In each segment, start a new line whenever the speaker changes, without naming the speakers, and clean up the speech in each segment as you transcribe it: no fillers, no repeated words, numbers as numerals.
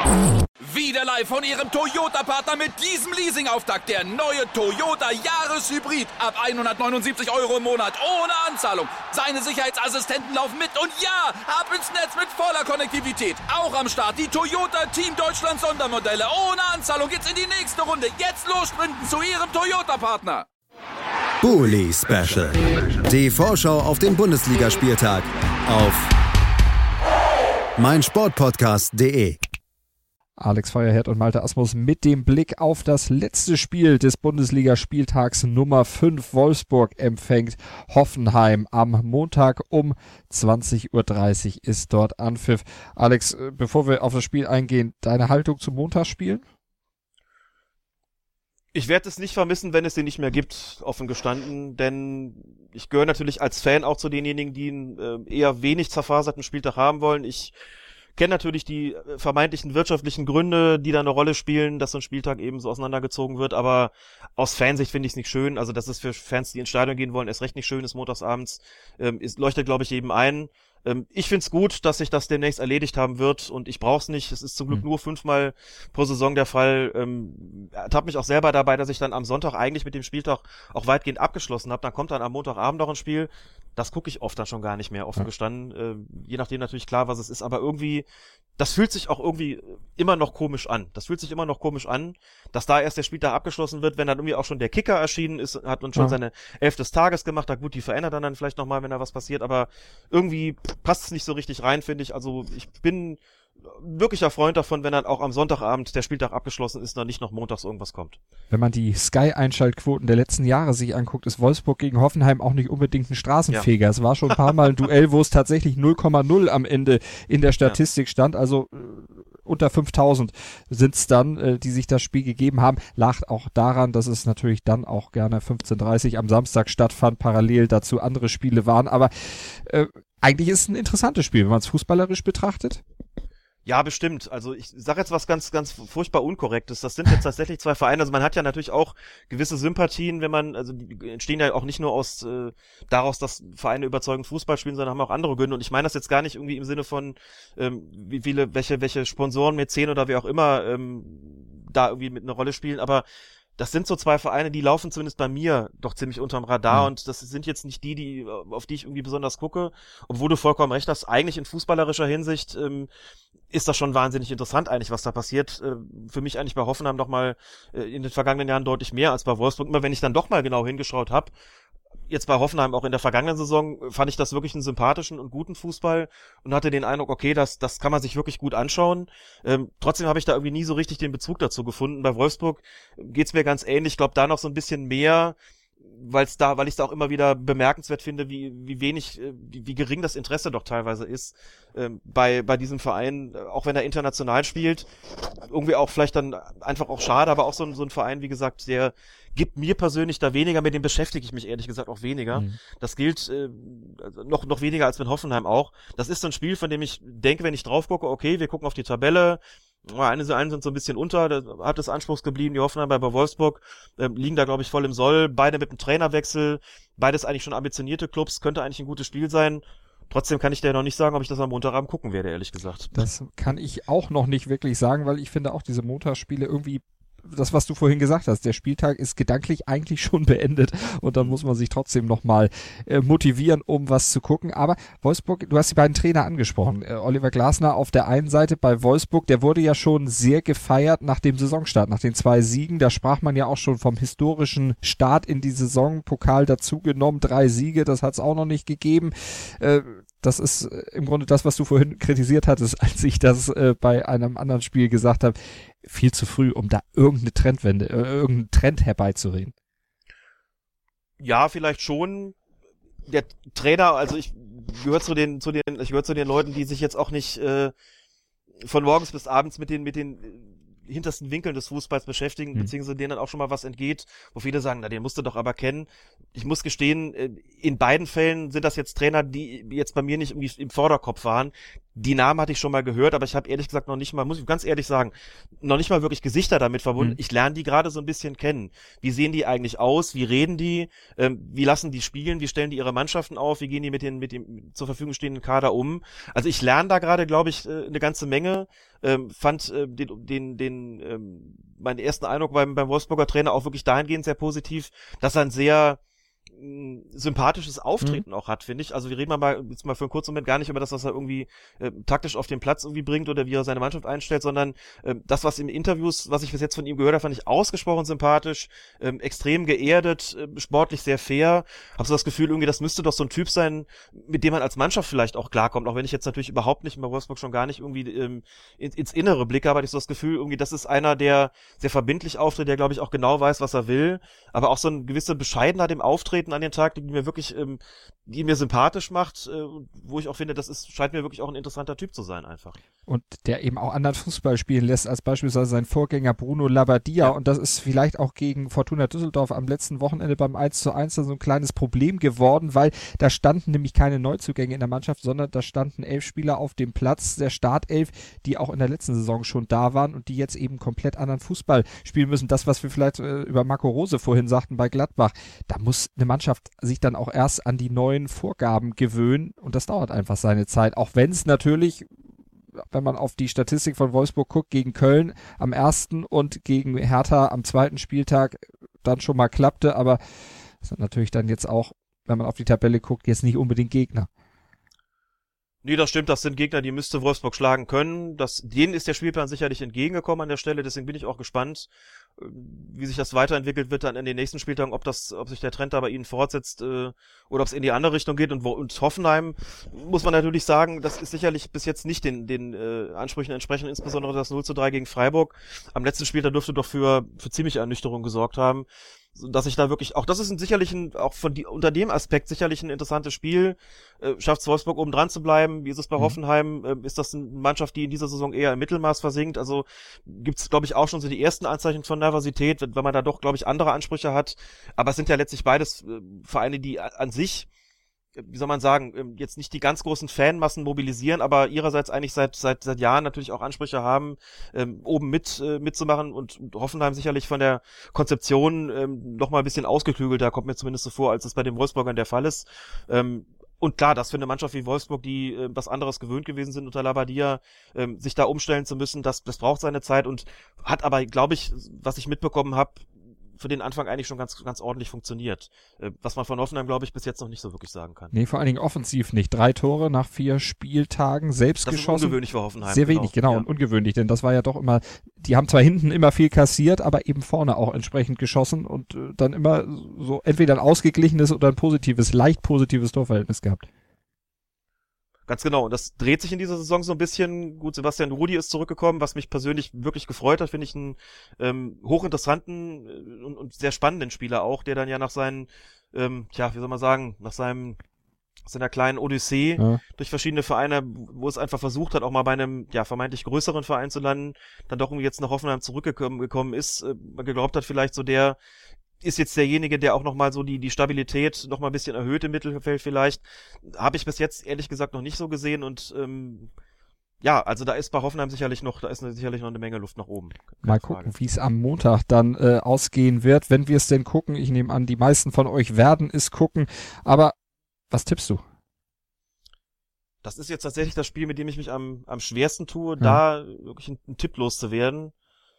Wieder live von Ihrem Toyota-Partner mit diesem Leasing-Auftakt. Der neue Toyota Jahreshybrid. Ab 179 € im Monat. Ohne Anzahlung. Seine Sicherheitsassistenten laufen mit. Und ja, ab ins Netz mit voller Konnektivität. Auch am Start die Toyota Team Deutschland Sondermodelle. Ohne Anzahlung geht's in die nächste Runde. Jetzt los sprinten zu Ihrem Toyota-Partner.
Bully Special. Die Vorschau auf den Bundesligaspieltag auf meinsportpodcast.de.
Alex Feuerherd und Malte Asmus mit dem Blick auf das letzte Spiel des Bundesligaspieltags Nummer 5. Wolfsburg empfängt Hoffenheim am Montag um 20:30 Uhr ist dort Anpfiff. Alex, bevor wir auf das Spiel eingehen, deine Haltung zum Montagsspielen?
Ich werde es nicht vermissen, wenn es den nicht mehr gibt, offen gestanden, denn ich gehöre natürlich als Fan auch zu denjenigen, die einen eher wenig zerfaserten Spieltag haben wollen. Ich kenne natürlich die vermeintlichen wirtschaftlichen Gründe, die da eine Rolle spielen, dass so ein Spieltag eben so auseinandergezogen wird, aber aus Fansicht finde ich es nicht schön. Also das ist für Fans, die ins Stadion gehen wollen, erst recht nicht schön ist montagsabends. Leuchtet, glaube ich, jedem ein. Ich find's gut, dass sich das demnächst erledigt haben wird und ich brauch's nicht. Es ist zum Glück nur 5-mal pro Saison der Fall. Ertappt mich auch selber dabei, dass ich dann am Sonntag eigentlich mit dem Spieltag auch weitgehend abgeschlossen habe. Dann kommt dann am Montagabend noch ein Spiel. Das gucke ich oft dann schon gar nicht mehr, offen gestanden. Je nachdem natürlich klar, was es ist. Aber irgendwie, das fühlt sich auch irgendwie immer noch komisch an. Dass da erst der Spieltag abgeschlossen wird, wenn dann irgendwie auch schon der Kicker erschienen ist, hat man schon seine 11 des Tages gemacht. Da gut, die verändert dann vielleicht nochmal, wenn da was passiert. Aber irgendwie passt es nicht so richtig rein, finde ich. Also ich bin wirklicher Freund davon, wenn dann auch am Sonntagabend der Spieltag abgeschlossen ist und nicht noch montags irgendwas kommt.
Wenn man die Sky-Einschaltquoten der letzten Jahre sich anguckt, ist Wolfsburg gegen Hoffenheim auch nicht unbedingt ein Straßenfeger. Ja. Es war schon ein paar Mal ein Duell, wo es tatsächlich 0,0 am Ende in der Statistik stand. Also unter 5000 sind's dann, die sich das Spiel gegeben haben. Lag auch daran, dass es natürlich dann auch gerne 15:30 am Samstag stattfand, parallel dazu andere Spiele waren. Aber eigentlich ist es ein interessantes Spiel, wenn man es fußballerisch betrachtet.
Ja, bestimmt. Also ich sage jetzt was ganz, ganz furchtbar Unkorrektes. Das sind jetzt tatsächlich zwei Vereine. Also man hat ja natürlich auch gewisse Sympathien, also die entstehen ja auch nicht nur daraus, dass Vereine überzeugend Fußball spielen, sondern haben auch andere Gründe. Und ich meine das jetzt gar nicht irgendwie im Sinne von, welche Sponsoren, Mäzen oder wie auch immer da irgendwie mit einer Rolle spielen, aber das sind so zwei Vereine, die laufen zumindest bei mir doch ziemlich unterm Radar und das sind jetzt nicht auf die ich irgendwie besonders gucke, obwohl du vollkommen recht hast, eigentlich in fußballerischer Hinsicht ist das schon wahnsinnig interessant eigentlich, was da passiert. Für mich eigentlich bei Hoffenheim noch mal in den vergangenen Jahren deutlich mehr als bei Wolfsburg. Immer wenn ich dann doch mal genau hingeschaut habe, jetzt bei Hoffenheim auch in der vergangenen Saison, fand ich das wirklich einen sympathischen und guten Fußball und hatte den Eindruck, okay, das kann man sich wirklich gut anschauen. Trotzdem habe ich da irgendwie nie so richtig den Bezug dazu gefunden. Bei Wolfsburg geht's mir ganz ähnlich. Ich glaube, da noch so ein bisschen mehr, weil ich es da auch immer wieder bemerkenswert finde, wie gering das Interesse doch teilweise ist bei diesem Verein, auch wenn er international spielt. Irgendwie auch vielleicht dann einfach auch schade, aber auch so ein Verein, wie gesagt, der gibt mir persönlich da weniger, mit dem beschäftige ich mich ehrlich gesagt auch weniger. Das gilt noch weniger als mit Hoffenheim auch. Das ist so ein Spiel, von dem ich denke, wenn ich drauf gucke, okay, wir gucken auf die Tabelle, einen sind so ein bisschen unter, da hat es Anspruchs geblieben, die Hoffenheim bei Wolfsburg liegen da, glaube ich, voll im Soll, beide mit einem Trainerwechsel, beides eigentlich schon ambitionierte Clubs, könnte eigentlich ein gutes Spiel sein. Trotzdem kann ich dir noch nicht sagen, ob ich das am Montagabend gucken werde, ehrlich gesagt.
Das kann ich auch noch nicht wirklich sagen, weil ich finde auch diese Montagsspiele irgendwie, das, was du vorhin gesagt hast, der Spieltag ist gedanklich eigentlich schon beendet und dann muss man sich trotzdem nochmal motivieren, um was zu gucken. Aber Wolfsburg, du hast die beiden Trainer angesprochen. Oliver Glasner auf der einen Seite bei Wolfsburg, der wurde ja schon sehr gefeiert nach dem Saisonstart, nach den 2 Siegen. Da sprach man ja auch schon vom historischen Start in die Saison, Pokal dazugenommen, 3 Siege, das hat es auch noch nicht gegeben. Das ist im Grunde das, was du vorhin kritisiert hattest, als ich das bei einem anderen Spiel gesagt habe. Viel zu früh, um da irgendeinen Trend herbeizureden.
Ja, vielleicht schon. Der Trainer, also ich gehöre zu den Leuten, die sich jetzt auch nicht von morgens bis abends mit den hintersten Winkeln des Fußballs beschäftigen, beziehungsweise denen dann auch schon mal was entgeht, wo viele sagen, na, den musst du doch aber kennen. Ich muss gestehen, in beiden Fällen sind das jetzt Trainer, die jetzt bei mir nicht irgendwie im Vorderkopf waren. die Namen hatte ich schon mal gehört, aber ich habe ehrlich gesagt noch nicht mal, muss ich ganz ehrlich sagen, noch nicht mal wirklich Gesichter damit verbunden. Ich lerne die gerade so ein bisschen kennen. Wie sehen die eigentlich aus? Wie reden die? Wie lassen die spielen? Wie stellen die ihre Mannschaften auf? Wie gehen die mit dem zur Verfügung stehenden Kader um? Also ich lerne da gerade, glaube ich, eine ganze Menge. Fand meinen ersten Eindruck beim Wolfsburger Trainer auch wirklich dahingehend sehr positiv, dass er ein sehr sympathisches Auftreten auch hat, finde ich. Also wir reden jetzt mal für einen kurzen Moment gar nicht über das, was er irgendwie taktisch auf den Platz irgendwie bringt oder wie er seine Mannschaft einstellt, sondern das, was in Interviews, was ich bis jetzt von ihm gehört habe, fand ich ausgesprochen sympathisch, extrem geerdet, sportlich sehr fair. Hab so das Gefühl, irgendwie, das müsste doch so ein Typ sein, mit dem man als Mannschaft vielleicht auch klarkommt, auch wenn ich jetzt natürlich überhaupt nicht, bei Wolfsburg schon gar nicht irgendwie ins Innere blicke, aber hatte ich so das Gefühl, irgendwie, das ist einer, der sehr verbindlich auftritt, der, glaube ich, auch genau weiß, was er will, aber auch so eine gewisse Bescheidenheit im Auftreten an den Tag, die mir wirklich, die mir sympathisch macht, wo ich auch finde, scheint mir wirklich auch ein interessanter Typ zu sein einfach.
Und der eben auch anderen Fußball spielen lässt, als beispielsweise sein Vorgänger Bruno Labbadia. Ja. Und das ist vielleicht auch gegen Fortuna Düsseldorf am letzten Wochenende beim 1:1 so ein kleines Problem geworden, weil da standen nämlich keine Neuzugänge in der Mannschaft, sondern da standen 11 Spieler auf dem Platz, der Startelf, die auch in der letzten Saison schon da waren und die jetzt eben komplett anderen Fußball spielen müssen. Das, was wir vielleicht über Marco Rose vorhin sagten bei Gladbach, da muss eine Mannschaft sich dann auch erst an die neuen Vorgaben gewöhnen und das dauert einfach seine Zeit, auch wenn es natürlich, wenn man auf die Statistik von Wolfsburg guckt, gegen Köln am ersten und gegen Hertha am zweiten Spieltag dann schon mal klappte, aber das sind natürlich dann jetzt auch, wenn man auf die Tabelle guckt, jetzt nicht unbedingt Gegner.
Nee, das stimmt, das sind Gegner, die müsste Wolfsburg schlagen können. Denen ist der Spielplan sicherlich entgegengekommen an der Stelle, deswegen bin ich auch gespannt, wie sich das weiterentwickelt wird dann in den nächsten Spieltagen, ob sich der Trend da bei ihnen fortsetzt oder ob es in die andere Richtung geht. Und Hoffenheim, muss man natürlich sagen, das ist sicherlich bis jetzt nicht den Ansprüchen entsprechend, insbesondere das 0:3 gegen Freiburg. Am letzten Spieltag dürfte doch für ziemliche Ernüchterung gesorgt haben, dass ich da wirklich, auch das ist unter dem Aspekt sicherlich ein interessantes Spiel. Schafft es Wolfsburg oben dran zu bleiben? Wie ist es bei Hoffenheim? Ist das eine Mannschaft, die in dieser Saison eher im Mittelmaß versinkt? Also gibt's, glaube ich, auch schon so die ersten Anzeichen von Nervosität, wenn man da doch, glaube ich, andere Ansprüche hat. Aber es sind ja letztlich beides Vereine, die an sich, wie soll man sagen, jetzt nicht die ganz großen Fanmassen mobilisieren, aber ihrerseits eigentlich seit Jahren natürlich auch Ansprüche haben, oben mitzumachen und Hoffenheim sicherlich von der Konzeption noch mal ein bisschen ausgeklügelter, kommt mir zumindest so vor, als es bei den Wolfsburgern der Fall ist. Und klar, das für eine Mannschaft wie Wolfsburg, die was anderes gewöhnt gewesen sind unter Labbadia, sich da umstellen zu müssen, das braucht seine Zeit und hat aber, glaube ich, was ich mitbekommen habe, für den Anfang eigentlich schon ganz, ganz ordentlich funktioniert. Was man von Hoffenheim, glaube ich, bis jetzt noch nicht so wirklich sagen kann.
Nee, vor allen Dingen offensiv nicht. 3 Tore nach 4 Spieltagen, selbst
das
geschossen.
Das ist ungewöhnlich für Hoffenheim.
Sehr wenig, genau. Und ungewöhnlich, denn das war ja doch immer, die haben zwar hinten immer viel kassiert, aber eben vorne auch entsprechend geschossen und dann immer so entweder ein ausgeglichenes oder ein positives, leicht positives Torverhältnis gehabt.
Ganz genau. Und das dreht sich in dieser Saison so ein bisschen. Gut, Sebastian Rudy ist zurückgekommen, was mich persönlich wirklich gefreut hat. Finde ich einen hochinteressanten und sehr spannenden Spieler auch, der dann ja nach seinen, wie soll man sagen, nach seiner kleinen Odyssee durch verschiedene Vereine, wo es einfach versucht hat, auch mal bei einem vermeintlich größeren Verein zu landen, dann doch irgendwie jetzt nach Hoffenheim zurückgekommen ist. Man geglaubt hat, vielleicht so der ist jetzt derjenige, der auch nochmal so die Stabilität nochmal ein bisschen erhöht im Mittelfeld vielleicht. Habe ich bis jetzt ehrlich gesagt noch nicht so gesehen und also da ist bei Hoffenheim sicherlich noch eine Menge Luft nach oben.
Mal gucken, wie es am Montag dann ausgehen wird, wenn wir es denn gucken. Ich nehme an, die meisten von euch werden es gucken, aber was tippst du?
Das ist jetzt tatsächlich das Spiel, mit dem ich mich am schwersten tue, da wirklich einen Tipp loszuwerden.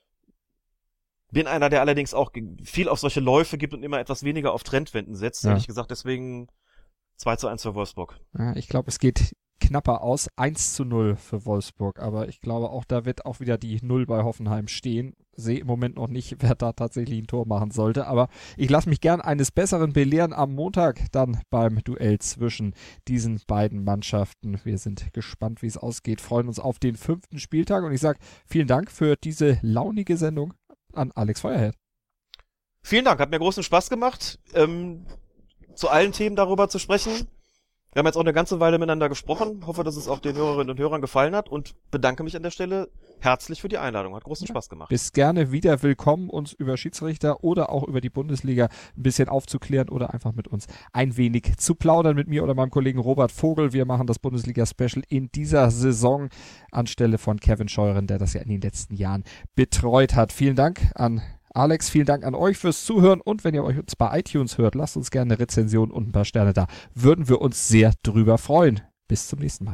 Bin einer, der allerdings auch viel auf solche Läufe gibt und immer etwas weniger auf Trendwenden setzt, ehrlich gesagt, deswegen 2:1 für Wolfsburg.
Ja, ich glaube, es geht knapper aus, 1:0 für Wolfsburg, aber ich glaube auch, da wird auch wieder die 0 bei Hoffenheim stehen. Sehe im Moment noch nicht, wer da tatsächlich ein Tor machen sollte, aber ich lasse mich gern eines Besseren belehren am Montag dann beim Duell zwischen diesen beiden Mannschaften. Wir sind gespannt, wie es ausgeht, freuen uns auf den 5. Spieltag und ich sage vielen Dank für diese launige Sendung an Alex Feuerherd.
Vielen Dank, hat mir großen Spaß gemacht, zu allen Themen darüber zu sprechen. Wir haben jetzt auch eine ganze Weile miteinander gesprochen. Hoffe, dass es auch den Hörerinnen und Hörern gefallen hat und bedanke mich an der Stelle herzlich für die Einladung. Hat großen Spaß gemacht.
Bist gerne wieder willkommen, uns über Schiedsrichter oder auch über die Bundesliga ein bisschen aufzuklären oder einfach mit uns ein wenig zu plaudern, mit mir oder meinem Kollegen Robert Vogel. Wir machen das Bundesliga-Special in dieser Saison anstelle von Kevin Scheuren, der das ja in den letzten Jahren betreut hat. Vielen Dank an Alex, vielen Dank an euch fürs Zuhören und wenn ihr euch uns bei iTunes hört, lasst uns gerne eine Rezension und ein paar Sterne da. Würden wir uns sehr drüber freuen. Bis zum nächsten Mal.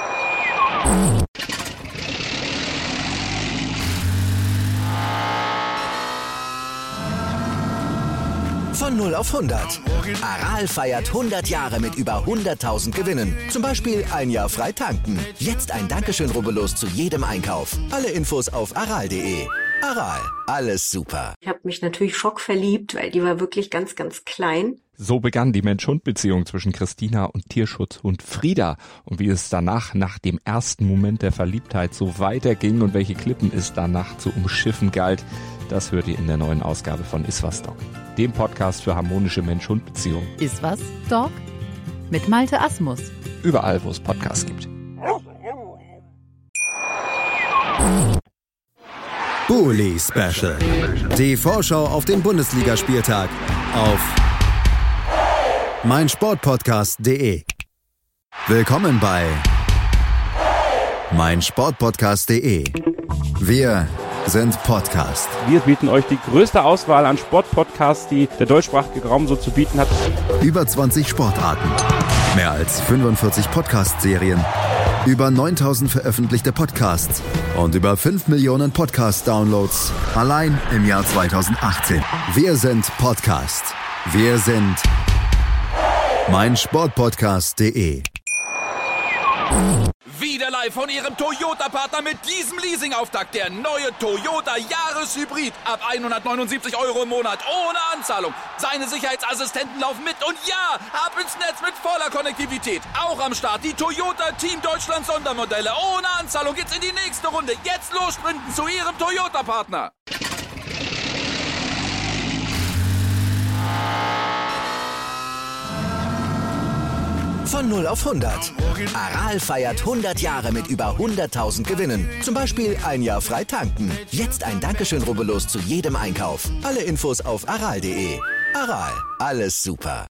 Von 0 auf 100. Aral feiert 100 Jahre mit über 100.000 Gewinnen. Zum Beispiel ein Jahr frei tanken. Jetzt ein Dankeschön, rubbellos zu jedem Einkauf. Alle Infos auf aral.de. Aral, alles super.
Ich habe mich natürlich schockverliebt, weil die war wirklich ganz, ganz klein.
So begann die Mensch-Hund-Beziehung zwischen Christina und Tierschutzhund Frieda. Und wie es danach, nach dem ersten Moment der Verliebtheit, so weiterging und welche Klippen es danach zu umschiffen galt, das hört ihr in der neuen Ausgabe von Iswas Dog, dem Podcast für harmonische Mensch-Hund-Beziehungen.
Iswas Dog mit Malte Asmus.
Überall, wo es Podcasts gibt.
Bully Special. Die Vorschau auf den Bundesligaspieltag auf meinsportpodcast.de. Willkommen bei meinsportpodcast.de. Wir sind Podcast.
Wir bieten euch die größte Auswahl an Sportpodcasts, die der deutschsprachige Raum so zu bieten hat.
Über 20 Sportarten, mehr als 45 Podcast-Serien, über 9000 veröffentlichte Podcasts und über 5 Millionen Podcast-Downloads allein im Jahr 2018. Wir sind Podcast. Wir sind meinsportpodcast.de.
Wieder live von Ihrem Toyota-Partner mit diesem Leasing-Auftakt. Der neue Toyota Jahreshybrid. Ab 179 € im Monat. Ohne Anzahlung. Seine Sicherheitsassistenten laufen mit. Und ja, ab ins Netz mit voller Konnektivität. Auch am Start die Toyota Team Deutschland Sondermodelle. Ohne Anzahlung geht's in die nächste Runde. Jetzt los sprinten zu Ihrem Toyota-Partner.
Von 0 auf 100. Aral feiert 100 Jahre mit über 100.000 Gewinnen. Zum Beispiel ein Jahr frei tanken. Jetzt ein Dankeschön, rubbellos zu jedem Einkauf. Alle Infos auf aral.de. Aral, alles super.